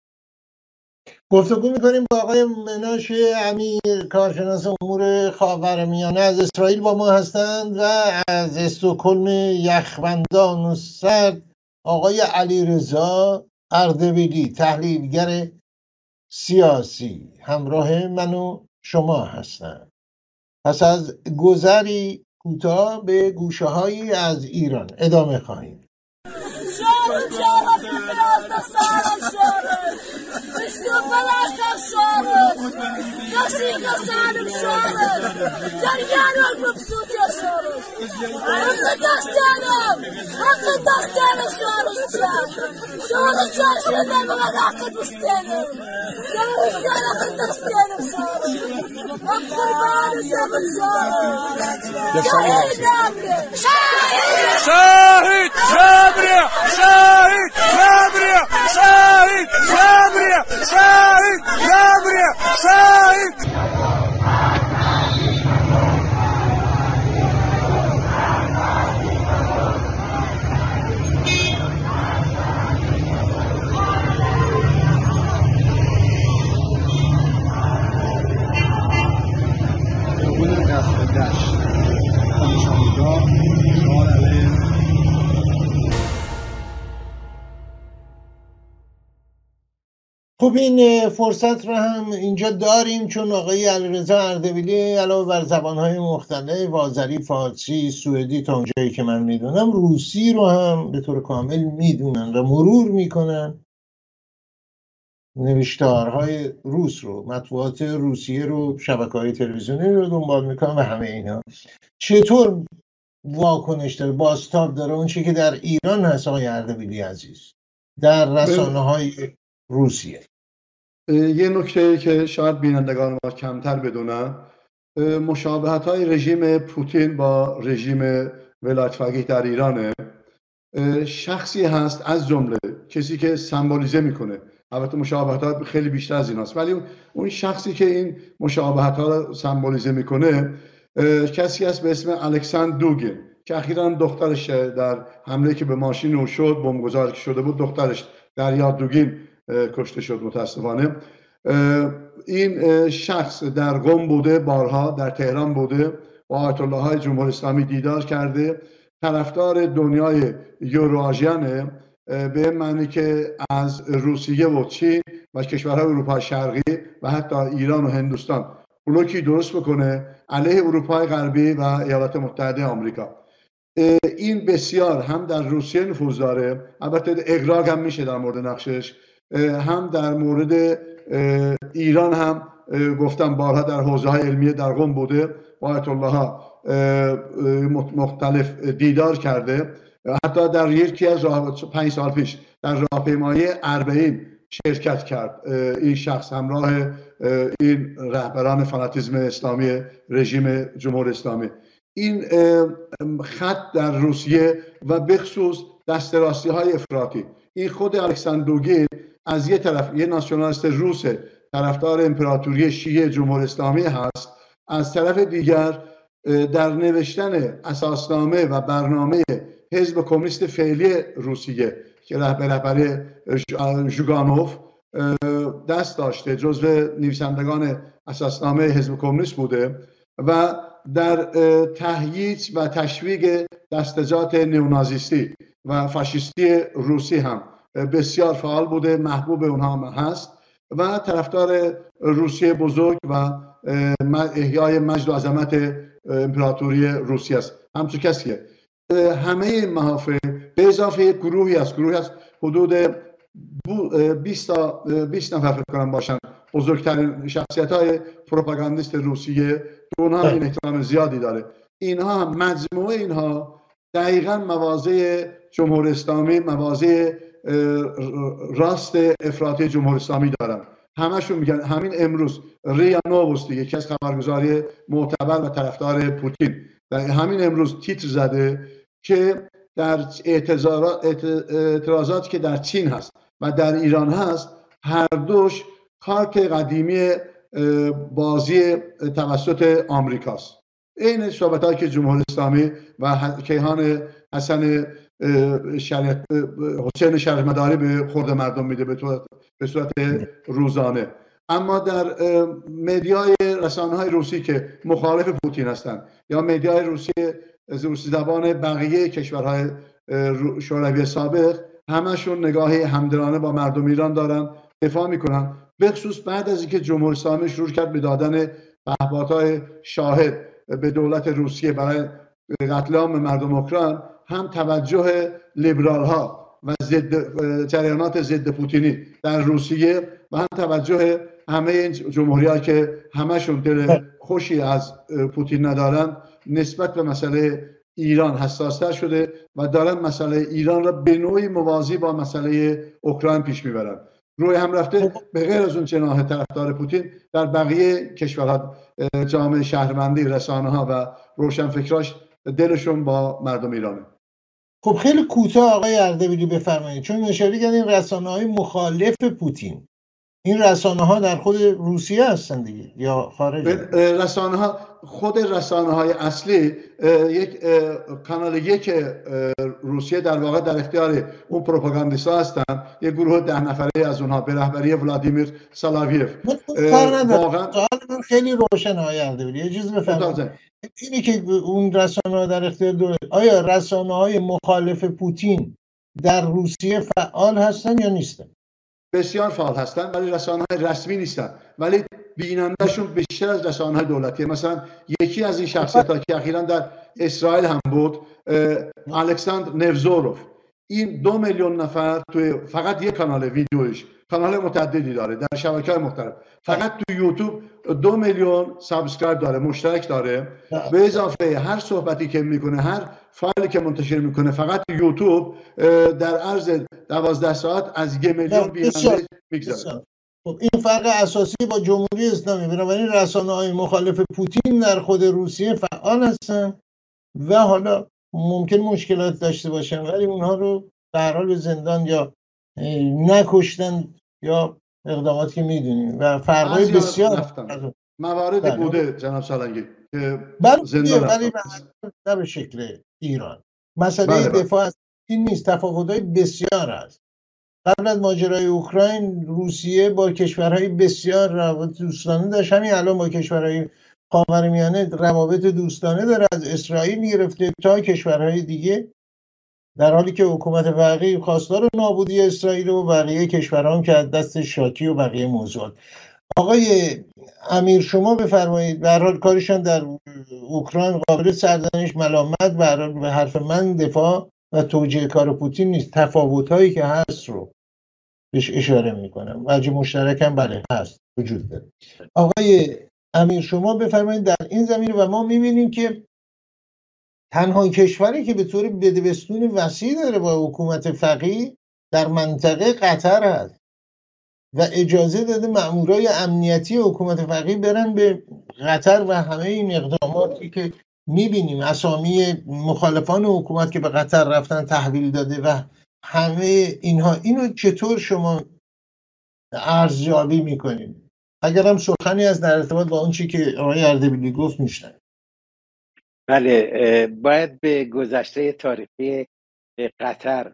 گفتگو میکنیم با آقای مناش امیر، کارشناس امور خاورمیانه از اسرائیل با ما هستند، و از استکهلم یخبندان و سرد آقای علیرضا اردبیلی، تحلیلگر سیاسی، همراه من و شما هستند. پس از گذری کوتاه به گوشه هایی از ایران ادامه خواهیم. شارم شارم پیازda sarım şarım, üstüm balaştım şarım, kaşıkla sarım şarım, cergen ölmüp süt yaşarım, hakkı taşlarım, hakkı taşlarım şarım şarım, şarım çarşıda bana hakkı taşlarım, şarım şarım hakkı taşlarım şarım, hakkı bana şarım şarım, şahit amri, شاهد جابريا شاهد جابريا شاهد جابريا شاهد جابريا شاهد خب این فرصت رو هم اینجا داریم چون آقای علیرضا اردبیلی علاوه بر زبانهای مختلف، آذری، فارسی، سوئدی، تا اونجایی که من میدونم روسی رو هم به طور کامل میدونن و مرور میکنن، نوشتارهای روس رو، مطبوعات روسیه رو، شبکه‌های تلویزیونی رو دنبال میکنن و همه اینا. چطور واکنش داره، بازتاب داره اون چیزی که در ایران هست آقای اردبیلی عزیز در رسانه‌های روسیه؟ یه نکته که شاید بینندگان ما کمتر بدونن، مشابهت های رژیم پوتین با رژیم ولایت فقیه در ایرانه. شخصی هست از جمله کسی که سمبولیزه میکنه، البته مشابهت ها خیلی بیشتر از این هست، ولی اون شخصی که این مشابهت ها رو سمبولیزه میکنه کسی است به اسم الکساندر دوگین که اخیراً دخترش در حمله که به ماشین او شد، بمبگذاری که شده بود، دخترش دریا دوگین کشته شد متاسفانه. این شخص در قم بوده، بارها در تهران بوده، با آیت الله های جمهوری اسلامی دیدار کرده، طرفدار دنیای یوروآژیانه، به معنی که از روسیه و چین و کشورهای اروپای شرقی و حتی ایران و هندوستان بلوکی درست بکنه علیه اروپای غربی و ایالات متحده آمریکا. این بسیار هم در روسیه نفوذ داره، البته اغراق هم میشه در مورد نقشش، هم در مورد ایران هم گفتم بارها در حوزه های علمیه در قم بوده، با آیت الله ها مختلف دیدار کرده، حتی در یکی از راه پنج سال پیش در راهپیمایی اربعین شرکت کرد این شخص همراه این رهبران فاناتیسم اسلامی رژیم جمهوری اسلامی. این خط در روسیه و بخصوص دست راستی های افراطی، این خود الکساندر دوگین از یه طرف یه ناسیونالیست روس طرفدار امپراتوری شیعه جمهوری اسلامی هست، از طرف دیگر در نوشتن اساسنامه و برنامه حزب کمونیست فعلی روسیه که رهبری ژوگانوف دست داشته، جزو نویسندگان اساسنامه حزب کمونیست بوده و در تهییج و تشویق دستجات نیونازیستی و فاشیستی روسی هم بسیار فعال بوده، محبوب اونها هم هست و طرفدار روسیه بزرگ و احیای مجد و عظمت امپراتوری روسیه است. همچون کسیه همه این محافل به اضافه یک گروهی است، گروهی است حدود بیست تا بیست نفر فکر کنم باشن، بزرگترین شخصیت های پروپاگاندیست روسیه که اونها این احترام زیادی داره. اینها هم مجموعه اینها دقیقاً مواضع جمهوری اسلامی، مواضع راست افراطی جمهوری اسلامی دارن. همشون میگن همین امروز ریا نووس دیگه یکی از خبرگزاری معتبر و طرفدار پوتین همین امروز تیتر زده که در اعتراضاتی که در چین هست و در ایران هست، هر دوش کارت قدیمی بازی توسط آمریکاست. این صحبت‌هایی که جمهوری اسلامی و کیهان حسن شریعت حسین شرمداری به خورد مردم میده به صورت روزانه. اما در مدیای رسانه‌های روسی که مخالف پوتین هستند یا مدیای روسی روسی زبان بقیه کشورهای شوروی سابق، همشون نگاهی همدلانه با مردم ایران دارن، دفاع میکنن، به خصوص بعد از اینکه جمهوری اسلامی شروع کرد به دادن پهپادهای شاهد به دولت روسیه برای قتل عام مردم اوکراین، هم توجه لیبرال ها و ضد جریانات ضد پوتینی در روسیه و هم توجه همه این جمهوری ها که همشون دل خوشی از پوتین ندارن نسبت به مسئله ایران حساستر شده و دارن مسئله ایران را به نوعی موازی با مسئله اوکراین پیش میبرن. روی هم رفته به غیر از اون جناح طرفدار پوتین در بقیه کشورها جامعه شهروندی، رسانه ها و روشنفکراش دلشون با مردم ایرانه. خب خیلی کوتاه آقای اردبیلی بفرمایید، چون اشاره کردین رسانه‌های مخالف پوتین، این رسانه‌ها در خود روسیه هستن دیگه یا خارج؟ رسانه‌ها خود رسانه‌های اصلی یک کانال یک روسیه در واقع در اختیار اون پروپاگاندیست‌ها هستن، یک گروه ده نفره از اونها به رهبری ولادیمیر سالاویف. واقعا من خیلی روشن آقای اردبیلی یه چیز بفرمایید، اینه که اون رسانه‌ها در اختیار دولت، آیا رسانه‌های مخالف پوتین در روسیه فعال هستن یا نیستن؟ بسیار فعال هستن ولی رسانه‌های رسمی نیستن، ولی بینندهشون بیشتر از رسانه‌های دولتیه. مثلا یکی از این شخصیت‌ها که اخیراً در اسرائیل هم بود، الکساندر نوزوروف، این دو میلیون نفر توی فقط یک کانال ویدیویش، کانال متعددی داره در شبکه‌های مختلف، فقط تو یوتیوب دو میلیون سابسکرایب داره، مشترک داره، به اضافه هر صحبتی که میکنه، هر فایلی که منتشر میکنه، فقط یوتیوب در عرض دوازده ساعت از یک میلیون بیننده میگذره. خب این فرق اساسی با جمهوری اسلامی، بنابراین رسانه‌های مخالف پوتین در خود روسیه فعال هستن و حالا ممکن مشکلات داشته باشن ولی اونها رو در حال به زندان یا نکشتن یا اقداماتی که میدونیم و فرقای بسیار مواردی بوده جناب سالنگی که بله زندان ولی رفت. نه به شکل ایران. مسئله بله بله. دفاع از این نیست، تفاوت‌های بسیار است. قبل از ماجرای اوکراین روسیه با کشورهای بسیار روابط دوستانه داشت، همین الان با کشورهای خاورمیانه روابط دوستانه داره، از اسرائیل گرفته تا کشورهای دیگه، در حالی که حکومت بقیه خواستار نابودی اسرائیل و بقیه کشورها هم که از دست شاکی و بقیه موضوعات. آقای امیر شما بفرمایید. به هر حال کارشان در اوکراین قابل سرزنش، ملامت، به هر حال به حرف من دفاع و توجیه کار پوتین نیست، تفاوت‌هایی که هست رو بهش اشاره میکنم. وجه مشترک هم بله هست، وجود داره. آقای امیر شما بفرمایید در این زمینه. و ما میبینیم که تنها کشوری که به طور بدبستون وسیع داره با حکومت فقیه در منطقه قطر هست و اجازه داده مامورای امنیتی حکومت فقیه برن به قطر و همه این اقداماتی که میبینیم، اسامی مخالفان حکومت که به قطر رفتن تحویل داده و همه اینها. اینو چطور شما ارزیابی میکنید؟ اگرم سخنی از در ارتباط با اون چی که آقای اردبیلی گفت میشنن. بله، باید به گذشته تاریخی قطر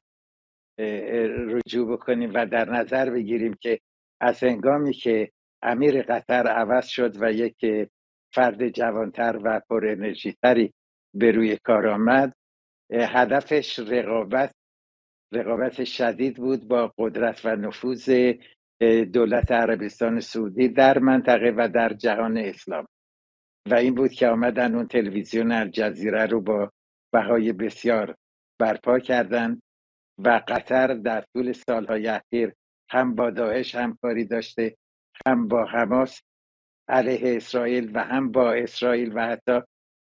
رجوع بکنیم و در نظر بگیریم که از هنگامی که امیر قطر عوض شد و یک فرد جوانتر و پر انرژی تری به روی کار آمد، هدفش رقابت رقابت شدید بود با قدرت و نفوذ دولت عربستان سعودی در منطقه و در جهان اسلام. و این بود که آمدن اون تلویزیون الجزیره رو با بهای بسیار برپا کردن و قطر در طول سالهای اخیر هم با داعش همکاری داشته، هم با حماس علیه اسرائیل و هم با اسرائیل و حتی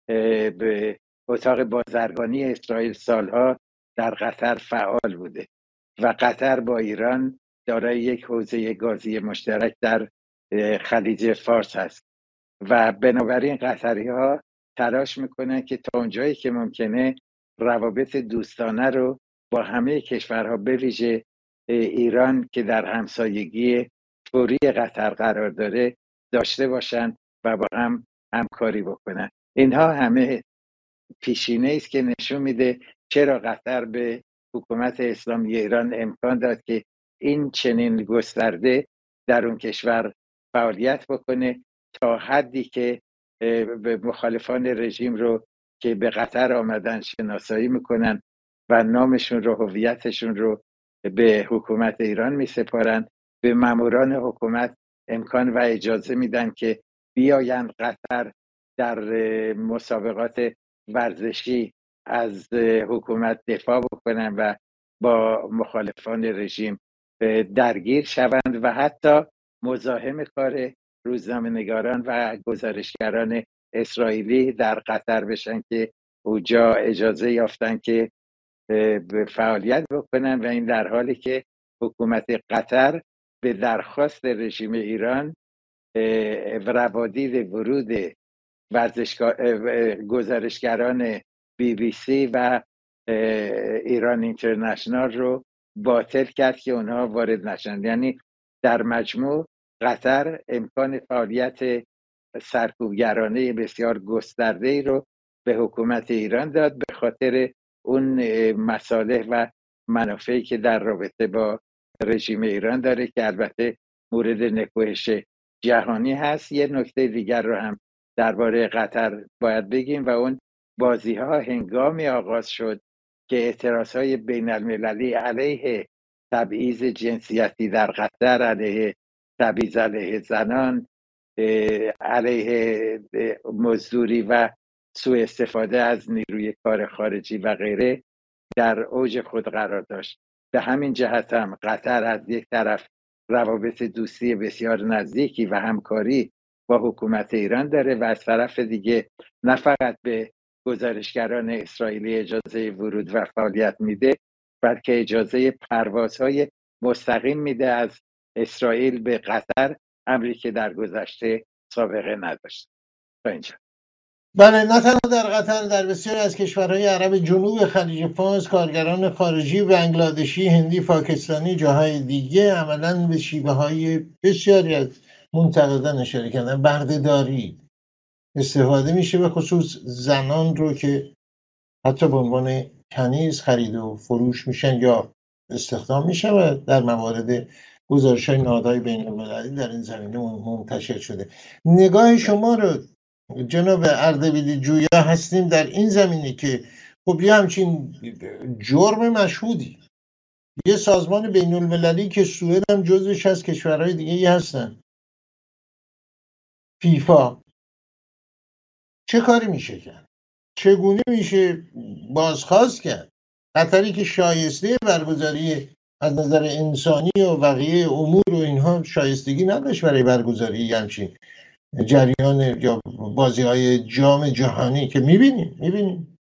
به اتاق بازرگانی اسرائیل سالها در قطر فعال بوده و قطر با ایران دارای یک حوزه گازی مشترک در خلیج فارس هست و بنابراین قطری ها تلاش میکنن که تا اونجایی که ممکنه روابط دوستانه رو با همه کشورها به ویژه ایران که در همسایگی فوری قطر قرار داره داشته باشن و با هم همکاری بکنن. اینها همه پیشینه است که نشون میده چرا قطر به حکومت اسلامی ایران امکان داد که این چنین گسترده در اون کشور فعالیت بکنه تا حدی که به مخالفان رژیم رو که به قطر آمدن شناسایی میکنن و نامشون رو، هویتشون رو به حکومت ایران میسپارن، به ماموران حکومت امکان و اجازه میدن که بیاین قطر در مسابقات ورزشی از حکومت دفاع بکنن و با مخالفان رژیم درگیر شوند و حتی مزاحم کار روزنامه‌نگاران و گزارشگران اسرائیلی در قطر بشن که اونجا اجازه یافتن که به فعالیت بکنن و این در حالی که حکومت قطر به درخواست رژیم ایران روادید ورود گزارشگران بی بی سی و ایران اینترنشنال رو باطل کرد که اونها وارد نشن. یعنی در مجموع قطر امکان فعالیت سرکوبگرانه بسیار گسترده ای رو به حکومت ایران داد به خاطر اون مصالح و منافعی که در رابطه با رژیم ایران داره که البته مورد نکوهش جهانی هست. یه نکته دیگر رو هم درباره قطر باید بگیم و اون بازی ها هنگامی آغاز شد که اعتراض های بین المللی علیه تبعیض جنسیتی در قطر، علیه تبعیض علیه زنان، علیه مزدوری و سوء استفاده از نیروی کار خارجی و غیره در اوج خود قرار داشت. به همین جهت هم قطر از یک طرف روابط دوستی بسیار نزدیکی و همکاری با حکومت ایران داره و از طرف دیگه نه فقط به گزارشگران اسرائیلی اجازه ورود و فعالیت میده، بلکه اجازه پروازهای مستقیم میده از اسرائیل به قطر، امری که در گذشته سابقه نداشت. تا اینجا. بله، نه تنها در قطر، در بسیاری از کشورهای عرب جنوب خلیج فارس کارگران خارجی، بنگلادشی، هندی، پاکستانی، جاهای دیگه عملاً به شیوه های بسیاری از منتقدان اشاره کردن. بردهداری استفاده میشه، به خصوص زنان رو که حتی به عنوان کنیز خرید و فروش میشن یا استخدام میشن و در موارد گزارش های نهادهای بین المللی در این زمینه منتشر شده. نگاه شما رو جناب اردبیلی جویا هستیم در این زمینه که خب یه همچین جرم مشهودی، یه سازمان بین المللی که سوئد هم جزوش هست، کشورهای دیگه ای هستن، فیفا، چه کاری میشه کرد؟ چگونه میشه بازخواست کرد؟ خطری که شایسته برگزاری از نظر انسانی و بقیه امور و اینها شایستگی نداشت برای برگزاری همچین جریان یا بازی های جام جهانی که میبینیم میبینیم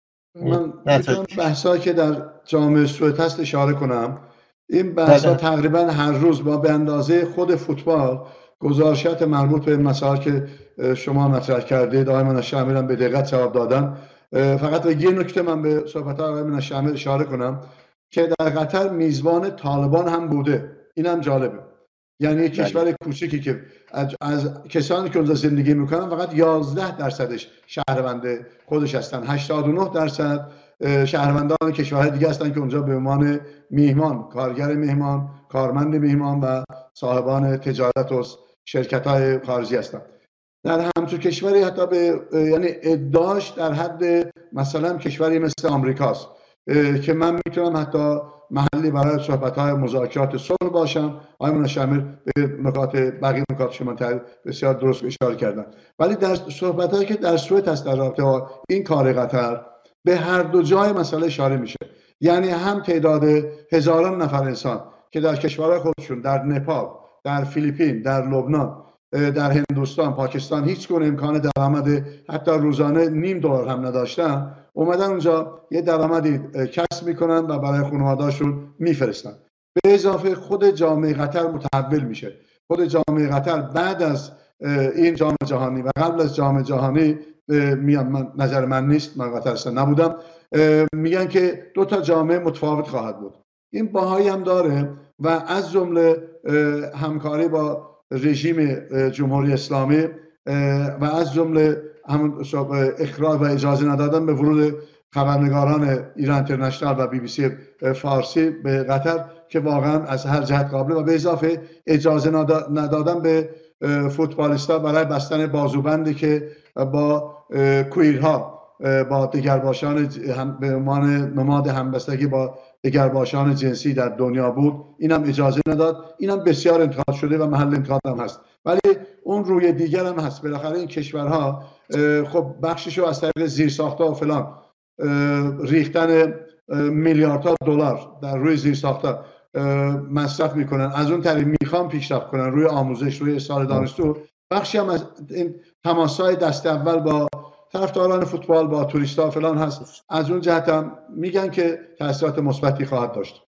من میتونم بحثایی که در جام سوئد هست اشاره کنم. این بحثا تقریبا هر روز با به اندازه خود فوتبال گزارشات مربوط به مسائل که شما مطرح کردید آقای منشامل هم به دقت جواب دادن. فقط به یه نکته من به صحبت آقای منشامل اشاره کنم که در قطر میزبان طالبان هم بوده. این هم جالبه، یعنی یک کشور کوچیکی که از, از کسانی که اونجا زندگی میکنن فقط یازده درصدش شهروند خودش هستن، هشتاد و نه درصد شهروندان کشورهای دیگه هستن که اونجا به عنوان میهمان، کارگر میهمان، کارمند میهمان و صاحبان تجارت و شرکت‌های خارجی هستن. در همچون کشوری حتی به یعنی ادعاش در حد مثلا کشوری مثل آمریکاست که من میتونم حتی محلی برای صحبت‌های مذاکرات صلح باشم. آقای منشامل به نکات بقیه نکات شما بسیار درست اشاره کردن، ولی در صحبت‌هایی که در سوئد هست در رابطه با این کار قطر به هر دو جای مسئله اشاره میشه. یعنی هم تعداد هزاران نفر انسان که در کشورهای خودشون، در نپال، در فیلیپین، در لبنان، در هندوستان، پاکستان هیچ گونه امکان درآمد حتی روزانه نیم دلار هم نداشتن، اومدن اونجا یه درآمدی کسب میکنن و برای خانواده‌شون میفرستن. به اضافه خود جامعه قطر متحول میشه. خود جامعه قطر بعد از این جام جهانی و قبل از جام جهانی میان، من نظر من نیست، من قطر اصلا نبودم، میگن که دو تا جامعه متفاوت خواهد بود. این باهایی هم داره و از جمله همکاری با رژیم جمهوری اسلامی و از جمله همون اخراج و اجازه ندادن به ورود خبرنگاران ایران اینترنشنال و بی بی سی فارسی به قطر که واقعا از هر جهت قابل، و به اضافه اجازه ندادن به فوتبالیستا برای بستن بازوبندی که با کویرها، با دگرباشان به عنوان نماد همبستگی با دگرباشان جنسی در دنیا بود، اینم اجازه نداد. اینم بسیار انتقاد شده و محل انتقاد هم هست. ولی اون روی دیگر هم هست. بالاخره این کشورها خب بخششو از طریق زیرساخت‌ها و فلان ریختن میلیاردها دلار در روی زیرساخت‌ها مصرف میکنن، از اون طریق میخوان پیشرفت کنن روی آموزش، روی اصلاح دانشجو. بخشی هم از این تماس‌های دست اول با طرفداران فوتبال، با توریستا فلان هست. از اون جهت هم میگن که تاثیرات مثبتی خواهد داشت.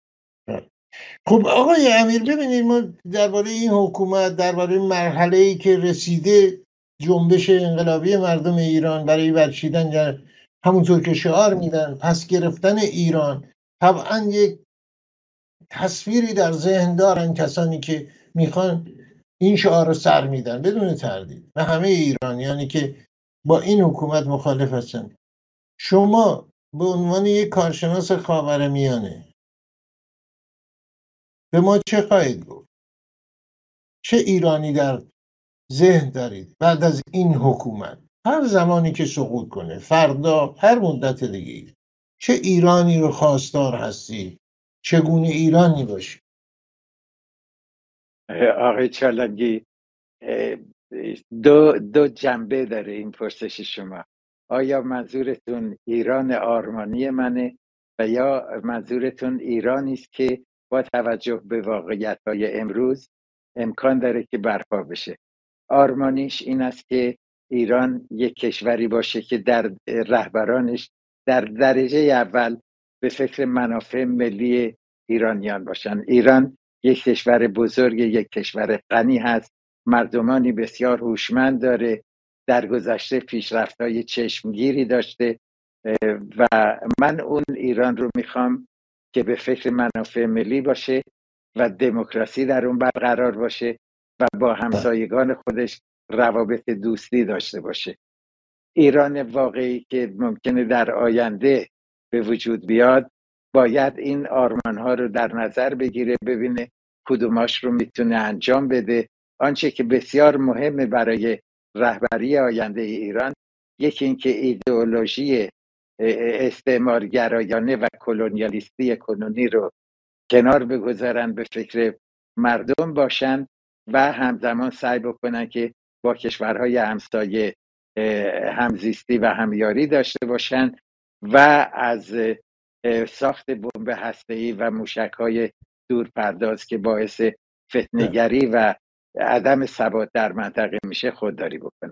خب آقای امیر، ببینید ما درباره این حکومت، درباره مرحله‌ای که رسیده جنبش انقلابی مردم ایران برای برچیدن، یا همونطور که شعار میدن پس گرفتن ایران، طبعا یک تصویری در ذهن دارن کسانی که میخوان این شعار رو سر میدن بدون تردید و همه ایرانیانی که با این حکومت مخالف هستن. شما به عنوان یک کارشناس خاورمیانه به ما چه خواهید گفت؟ چه ایرانی در ذهن دارید بعد از این حکومت، هر زمانی که سقوط کنه، فردا، هر مدت دیگه، چه ایرانی رو خواستار هستی؟ چگونه ایرانی باشی؟ آقای چالنگی، دو, دو جنبه داره این پرسش شما. آیا منظورتون ایران آرمانی منه و یا منظورتون ایرانی است که با توجه به واقعیت‌های امروز امکان داره که برپا بشه؟ آرمانیش این است که ایران یک کشوری باشه که در رهبرانش در درجه اول به فکر منافع ملی ایرانیان باشن. ایران یک کشور بزرگ، یک کشور غنی هست، مردمانی بسیار هوشمند داره، در گذشته پیشرفت‌های چشمگیری داشته و من اون ایران رو میخوام که به فکر منافع ملی باشه و دموکراسی در اون برقرار باشه و با همسایگان خودش روابط دوستی داشته باشه. ایران واقعی که ممکنه در آینده به وجود بیاد باید این آرمان‌ها رو در نظر بگیره، ببینه کدوماش رو میتونه انجام بده. آنچه که بسیار مهمه برای رهبری آینده ایران، یکی اینکه ایدئولوژی استعمارگرایانه و کلونیالیستی کنونی رو کنار بگذارن، به فکر مردم باشن و همزمان سعی بکنن که با کشورهای همسایه همزیستی و همیاری داشته باشن و از ساخت بمب هسته‌ای و موشک‌های دورپرداز که باعث فتنه‌گری و عدم ثبات در منطقه میشه خودداری بکنن.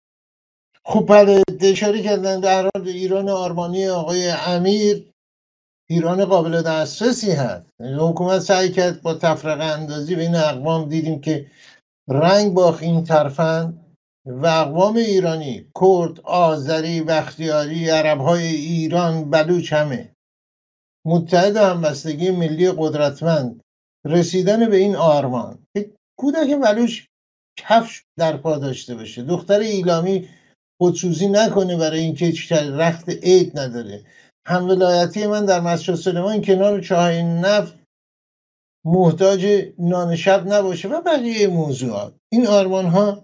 خب بله، اشاره کردن در حال ایران آرمانی آقای امیر ایران قابل دسترسی هست. حکومت سعی کرد با تفرقه اندازی بین اقوام، دیدیم که رنگ باخت این طرفن و اقوام ایرانی، کرد، آذری، بختیاری، عربهای ایران، بلوچ، همه متحد و همبستگی ملی قدرتمند رسیدن به این آرمان. کودک بلوچ کفش در پا داشته باشه، دختر ایلامی خودسوزی نکنه برای اینکه رخت عید نداره، هم ولایتی من در مسجد سلیمان کنار چاه نفت محتاج نان شب نباشه و بقیه موضوعات. این آرمان ها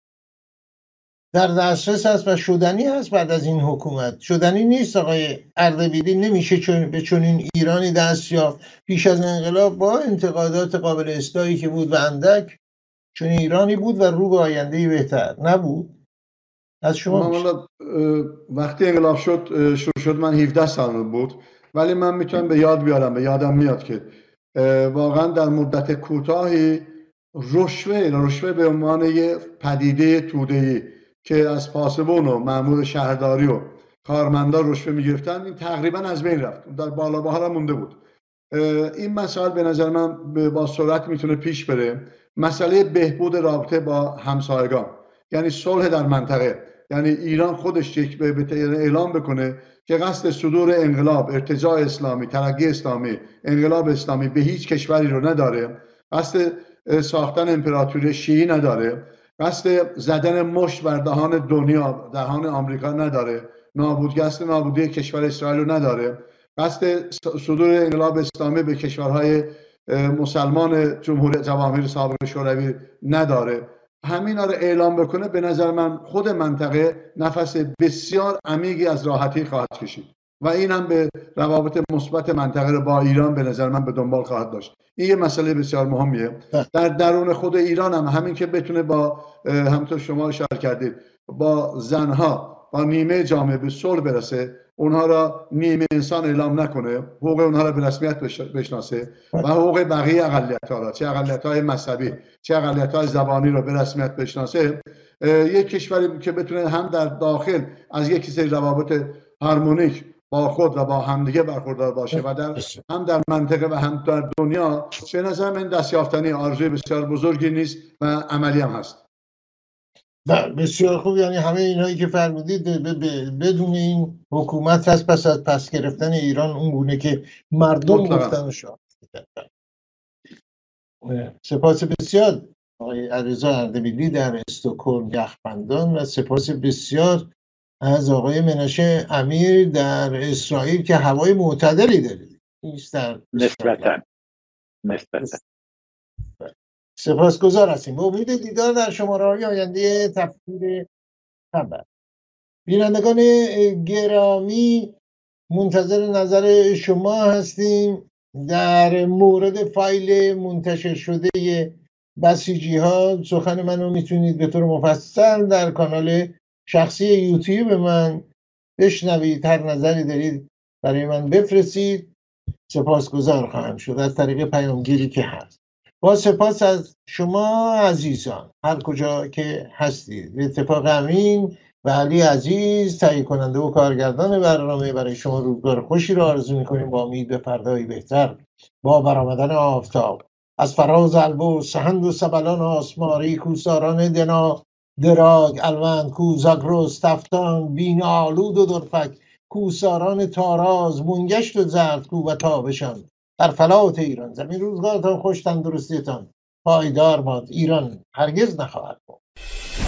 در دسترس هست و شدنی هست. بعد از این حکومت شدنی نیست. آقای اردبیلی نمیشه چون به چنین ایرانی دست یافت. پیش از انقلاب با انتقادات قابل اصلاحی که بود و اندک، چون ایرانی بود و رو به آینده بهتر نبود. از شما من وقتی انقلاب شد شروع شد، من هفده سال بود، ولی من میتونم به یاد بیارم، به یادم میاد که واقعا در مدت کوتاهی رشوه رشوه به عنوان یه پدیده توده‌ای که از پاسبان و مأمور شهرداری و کارمندا رشوه میگرفتن، این تقریبا از بین رفت، در بالا بهار مونده بود. این مسائل به نظر من با سرعت میتونه پیش بره. مسئله بهبود رابطه با همسایگان، یعنی صلح در منطقه، یعنی ایران خودش یک به اعلام بکنه که قصد صدور انقلاب، ارتجاع اسلامی، ترقی اسلامی، انقلاب اسلامی به هیچ کشوری رو نداره، قصد ساختن امپراتوری شیعی نداره، قصد زدن مشت بر دهان دنیا، دهان آمریکا نداره، نابود قصد نابودی کشور اسرائیل رو نداره، قصد صدور انقلاب اسلامی به کشورهای مسلمان جمهوری جماهیر سابق شوروی نداره. همین رو اعلام بکنه، به نظر من خود منطقه نفس بسیار عمیقی از راحتی خواهد کشید و این هم به روابط مثبت منطقه رو با ایران به نظر من به دنبال خواهد داشت. این یه مسئله بسیار مهمیه. در درون خود ایران هم همین که بتونه با، همونطور شما اشاره کردید، با زنها، با نیمه جامعه به صلح برسه، اونها را نیمه انسان اعلام نکنه، حقوق اونها را به رسمیت بشناسه و حقوق بقیه اقلیت‌ها را، چه اقلیت‌های مذهبی چه اقلیت‌های زبانی را به رسمیت بشناسه، یک کشوری که بتونه هم در داخل از یک سری روابط هارمونیک با خود و با همدیگه برخوردار باشه و در هم در منطقه و هم در دنیا، به نظر من دستیافتنی آرزوی بسیار بزرگی نیست و عملی هم هست. بسیار خوب. یعنی همه اینهایی که فرمودید بدون این حکومت هست پس از پس گرفتن ایران اون گونه که مردم گفتن شد. سپاس بسیار آقای علیرضا اردبیلی در استکهلم یخبندان و سپاس بسیار از آقای مناشه امیر در اسرائیل که هوای معتدلی دارید. در نسبتاً نسبتاً سپاسگزار هستیم. امید دیدار در شماره‌های آینده تفسیر خبر. بینندگان گرامی، منتظر نظر شما هستیم در مورد فایل منتشر شده بسیجی ها. سخن منو میتونید به طور مفصل در کانال شخصی یوتیوب من بشنوید. هر نظری دارید برای من بفرستید، سپاسگزار خواهم شد از طریق پیامگیری که هست. با سپاس از شما عزیزان هر کجا که هستید. به اتفاق امین و علی عزیز تهیه کننده و کارگردان برنامه، برای شما روزگار خوشی را آرزو می‌کنیم با امید به فردایی بهتر. با برآمدن آفتاب از فراز البرز سهند و سبلان آسماری، کوساران دنا دراگ الوند کو زاگرس تفتان بین آلود و درفک، کوساران تاراز منگشت و زرد کو و تابشان در فلات ایران. زمین روزگارتان خوش، تندرستیتان پایدار باد. ایران هرگز نخواهد بود.